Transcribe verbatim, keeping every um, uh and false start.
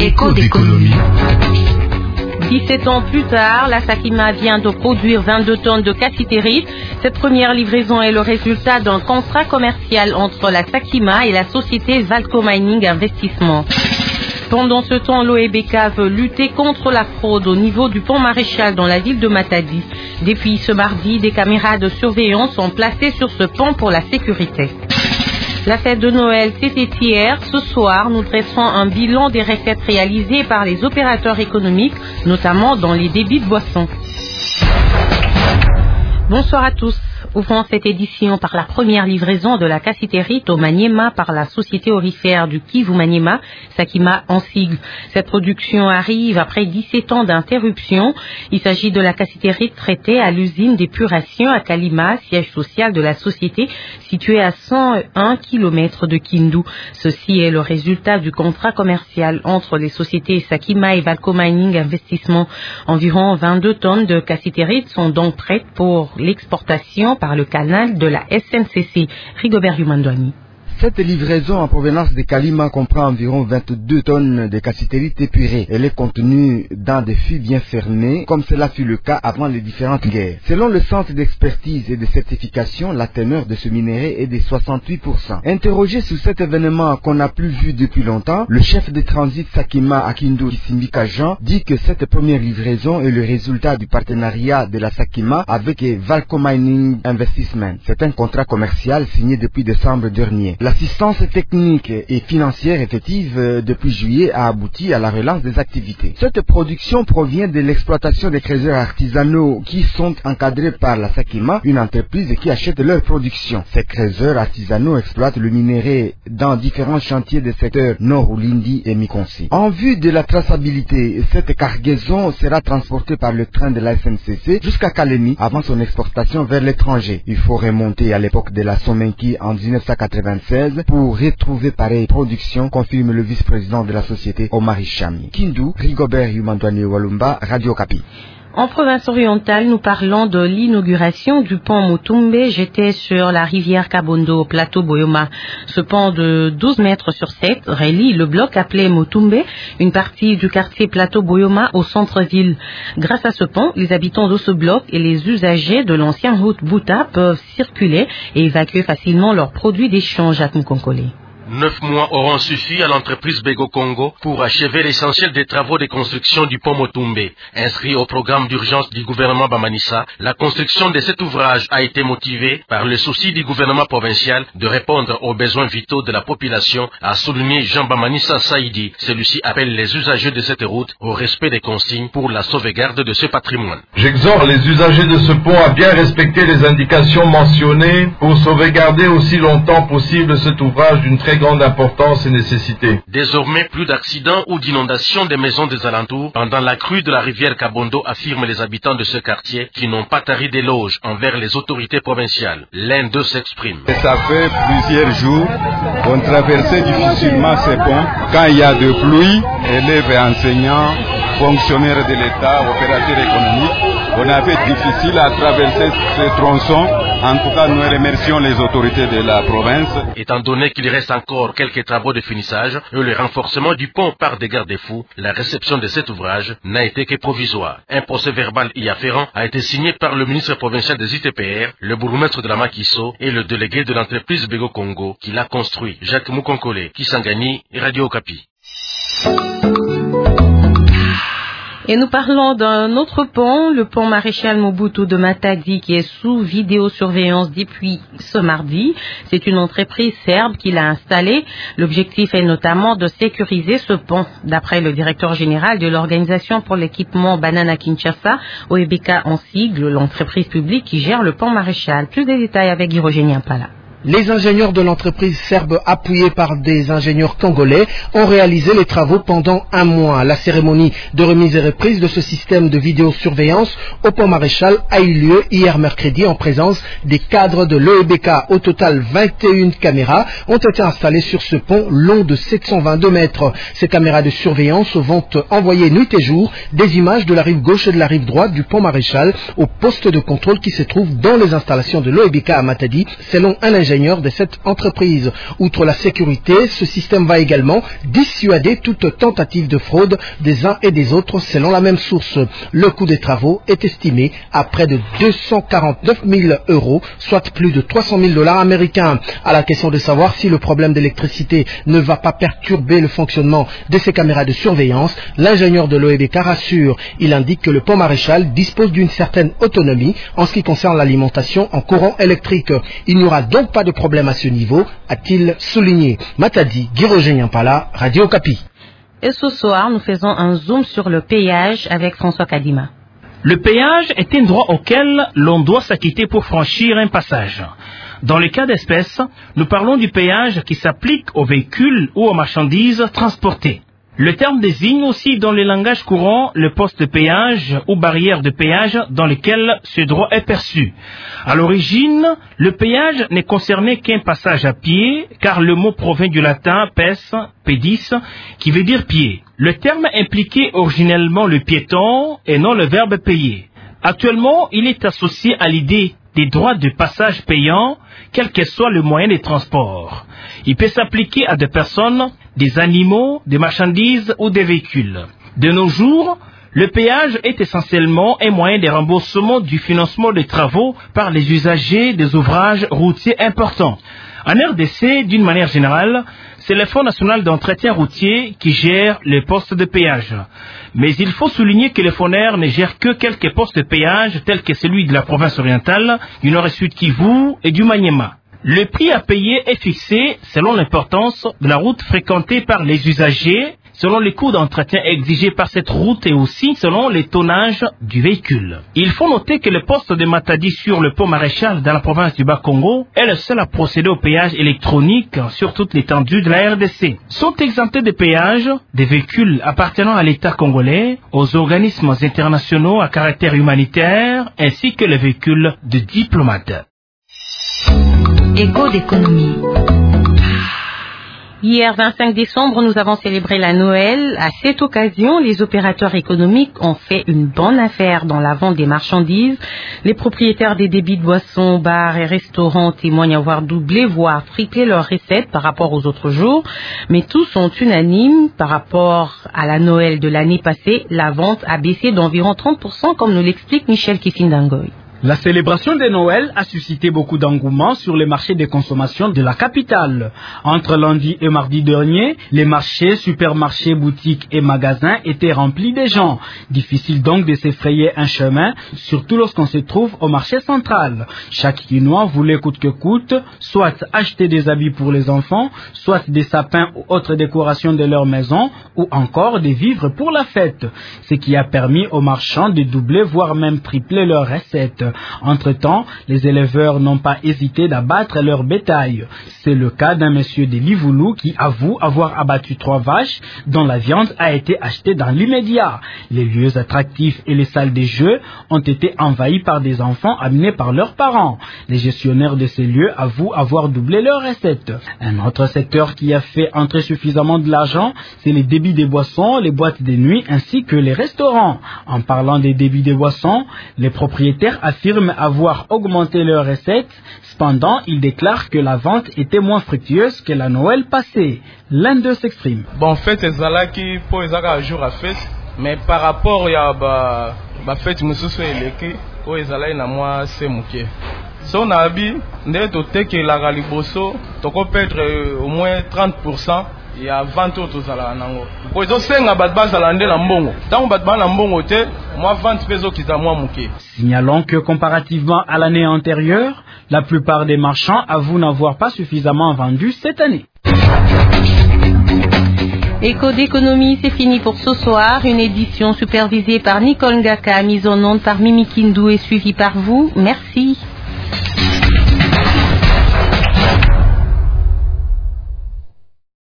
Écho d'économie. dix-sept ans plus tard, la Sakima vient de produire vingt-deux tonnes de cassiterite. Cette première livraison est le résultat d'un contrat commercial entre la Sakima et la société Valco Mining Investissement. Pendant ce temps, l'O E B K veut lutter contre la fraude au niveau du pont Maréchal dans la ville de Matadi. Depuis ce mardi, des caméras de surveillance sont placées sur ce pont pour la sécurité. La fête de Noël, c'était hier. Ce soir, nous dresserons un bilan des recettes réalisées par les opérateurs économiques, notamment dans les débits de boissons. Bonsoir à tous. Ouvrons cette édition par la première livraison de la cassiterite au Maniema par la société aurifère du Kivu Maniema, Sakima en sigle. Cette production arrive après dix-sept ans d'interruption. Il s'agit de la cassiterite traitée à l'usine d'épuration à Kalima, siège social de la société, située à cent un kilomètres de Kindu. Ceci est le résultat du contrat commercial entre les sociétés Sakima et Valco Mining Investissement. Environ vingt-deux tonnes de cassiterite sont donc prêtes pour l'exportation par le canal de la S N C C. Rigobert Yumandouani. Cette livraison en provenance de Kalima comprend environ vingt-deux tonnes de cassiterite épurée. Elle est contenue dans des fûts bien fermés, comme cela fut le cas avant les différentes guerres. Selon le centre d'expertise et de certification, la teneur de ce minerai est de soixante-huit pour cent. Interrogé sur cet événement qu'on n'a plus vu depuis longtemps, le chef de transit Sakima à Kindu, Kisimbika Jean, dit que cette première livraison est le résultat du partenariat de la Sakima avec Valco Mining Investment. C'est un contrat commercial signé depuis décembre dernier. L'assistance technique et financière effective depuis juillet a abouti à la relance des activités. Cette production provient de l'exploitation des creuseurs artisanaux qui sont encadrés par la Sakima, une entreprise qui achète leur production. Ces creuseurs artisanaux exploitent le minerai dans différents chantiers des secteurs Nord-Ulindi et Mikonsi. En vue de la traçabilité, cette cargaison sera transportée par le train de la S N C C jusqu'à Kalemi avant son exportation vers l'étranger. Il faut remonter à l'époque de la Somenki en dix-neuf cent quatre-vingt-seize pour retrouver pareille production, confirme le vice-président de la société Omar Hichami. Kindu, Rigobert Yumandouani Walumba, Radio Kapi. En province orientale, nous parlons de l'inauguration du pont Mutumbe jeté sur la rivière Kabondo au plateau Boyoma. Ce pont de douze mètres sur sept relie le bloc appelé Mutumbe, une partie du quartier plateau Boyoma au centre-ville. Grâce à ce pont, les habitants de ce bloc et les usagers de l'ancienne route Bouta peuvent circuler et évacuer facilement leurs produits d'échange à Mukonkole. Neuf mois auront suffi à l'entreprise Bego Congo pour achever l'essentiel des travaux de construction du pont Mutumbe. Inscrit au programme d'urgence du gouvernement Bamanissa, la construction de cet ouvrage a été motivée par le souci du gouvernement provincial de répondre aux besoins vitaux de la population, a souligné Jean Bamanissa Saïdi. Celui-ci appelle les usagers de cette route au respect des consignes pour la sauvegarde de ce patrimoine. J'exhorte les usagers de ce pont à bien respecter les indications mentionnées pour sauvegarder aussi longtemps possible cet ouvrage d'une très grande importance et nécessité. Désormais, plus d'accidents ou d'inondations des maisons des alentours pendant la crue de la rivière Kabondo, affirment les habitants de ce quartier qui n'ont pas tari d'éloges envers les autorités provinciales. L'un d'eux s'exprime. Ça fait plusieurs jours qu'on traversait difficilement ces ponts. Quand il y a de pluie, élèves et enseignants, fonctionnaires de l'État, opérateurs économiques, on a fait difficile à traverser ces tronçons. En tout cas, nous remercions les autorités de la province. Étant donné qu'il reste encore quelques travaux de finissage et le renforcement du pont par des garde-fous, la réception de cet ouvrage n'a été que provisoire. Un procès verbal y afférent a été signé par le ministre provincial des I T P R, le bourgmestre de la Makiso et le délégué de l'entreprise Bego Congo qui l'a construit, Jacques Mukonkole, Kisangani, Radio Okapi. Et nous parlons d'un autre pont, le pont Maréchal Mobutu de Matadi, qui est sous vidéosurveillance depuis ce mardi. C'est une entreprise serbe qui l'a installé. L'objectif est notamment de sécuriser ce pont. D'après le directeur général de l'Organisation pour l'équipement Banana Kinshasa, O E B K en sigle, l'entreprise publique qui gère le pont Maréchal. Plus de détails avec Hirogénie Impala. Les ingénieurs de l'entreprise serbe, appuyés par des ingénieurs congolais, ont réalisé les travaux pendant un mois. La cérémonie de remise et reprise de ce système de vidéosurveillance au pont Maréchal a eu lieu hier mercredi en présence des cadres de l'O E B K. Au total, vingt et une caméras ont été installées sur ce pont long de sept cent vingt-deux mètres. Ces caméras de surveillance vont envoyer nuit et jour des images de la rive gauche et de la rive droite du pont Maréchal au poste de contrôle qui se trouve dans les installations de l'O E B K à Matadi, selon un ingénieur ingénieurs de cette entreprise. Outre la sécurité, ce système va également dissuader toute tentative de fraude des uns et des autres selon la même source. Le coût des travaux est estimé à près de deux cent quarante-neuf mille euros, soit plus de trois cent mille dollars américains. À la question de savoir si le problème d'électricité ne va pas perturber le fonctionnement de ces caméras de surveillance, l'ingénieur de l'O E B K rassure. Il indique que le pont Maréchal dispose d'une certaine autonomie en ce qui concerne l'alimentation en courant électrique. Il n'y aura donc pas de problème à ce niveau, a-t-il souligné. Matadi, Guirogé Nyampala, Radio Okapi. Et ce soir, nous faisons un zoom sur le péage avec François Kadima. Le péage est un droit auquel l'on doit s'acquitter pour franchir un passage. Dans le cas d'espèce, nous parlons du péage qui s'applique aux véhicules ou aux marchandises transportées. Le terme désigne aussi dans le langage courant le poste de péage ou barrière de péage dans lequel ce droit est perçu. À l'origine, le péage n'est concerné qu'un passage à pied, car le mot provient du latin pes, pedis, qui veut dire pied. Le terme impliquait originellement le piéton et non le verbe payer. Actuellement, il est associé à l'idée des droits de passage payants, quel que soit le moyen de transport. Il peut s'appliquer à des personnes, des animaux, des marchandises ou des véhicules. De nos jours, le péage est essentiellement un moyen de remboursement du financement des travaux par les usagers des ouvrages routiers importants. En R D C, d'une manière générale, c'est le Fonds national d'entretien routier qui gère les postes de péage. Mais il faut souligner que le FONER ne gère que quelques postes de péage tels que celui de la province orientale, du Nord et Sud Kivu et du Maniema. Le prix à payer est fixé selon l'importance de la route fréquentée par les usagers, selon les coûts d'entretien exigés par cette route et aussi selon les tonnages du véhicule. Il faut noter que le poste de Matadi sur le pont Maréchal dans la province du Bas-Congo est le seul à procéder au péage électronique sur toute l'étendue de la R D C. Sont exemptés de péage des véhicules appartenant à l'État congolais, aux organismes internationaux à caractère humanitaire ainsi que les véhicules de diplomates. Écho d'économie. Hier, vingt-cinq décembre, nous avons célébré la Noël. À cette occasion, les opérateurs économiques ont fait une bonne affaire dans la vente des marchandises. Les propriétaires des débits de boissons, bars et restaurants témoignent avoir doublé, voire triplé leurs recettes par rapport aux autres jours. Mais tous sont unanimes. Par rapport à la Noël de l'année passée, la vente a baissé d'environ trente pour cent, comme nous l'explique Michel Kifindangoy. La célébration de Noël a suscité beaucoup d'engouement sur les marchés de consommation de la capitale. Entre lundi et mardi dernier, les marchés, supermarchés, boutiques et magasins étaient remplis de gens. Difficile donc de s'effrayer un chemin, surtout lorsqu'on se trouve au marché central. Chaque Quinois voulait coûte que coûte, soit acheter des habits pour les enfants, soit des sapins ou autres décorations de leur maison, ou encore des vivres pour la fête. Ce qui a permis aux marchands de doubler, voire même tripler leurs recettes. Entre-temps, les éleveurs n'ont pas hésité d'abattre leur bétail. C'est le cas d'un monsieur de Livoulou qui avoue avoir abattu trois vaches dont la viande a été achetée dans l'immédiat. Les lieux attractifs et les salles des jeux ont été envahis par des enfants amenés par leurs parents. Les gestionnaires de ces lieux avouent avoir doublé leurs recettes. Un autre secteur qui a fait entrer suffisamment de l'argent, c'est les débits des boissons, les boîtes de nuit ainsi que les restaurants. En parlant des débits des boissons, les propriétaires affirment avoir augmenté leurs recettes. Cependant, ils déclarent que la vente était moins fructueuse que la Noël passée. L'un d'eux s'exprime. Bon, en fait, c'est ça qui pour les un jour à fête, mais par rapport à ba ba fête monsieur eleki, pour les ala na moi c'est muké. Son habit, n'est doté que la galiboso, toko peut être au moins trente pour cent. Il y a vingt autres zala nango. Pour ils ont cinq à batba zalande la mbongo. Tant batba la mbongo te, moi vingt pesos qui t'a moi muké. Signalons que comparativement à l'année antérieure, la plupart des marchands avouent n'avoir pas suffisamment vendu cette année. Écho d'économie, c'est fini pour ce soir. Une édition supervisée par Nicole Ngaka, mise en onde par Mimi Kindou et suivie par vous. Merci.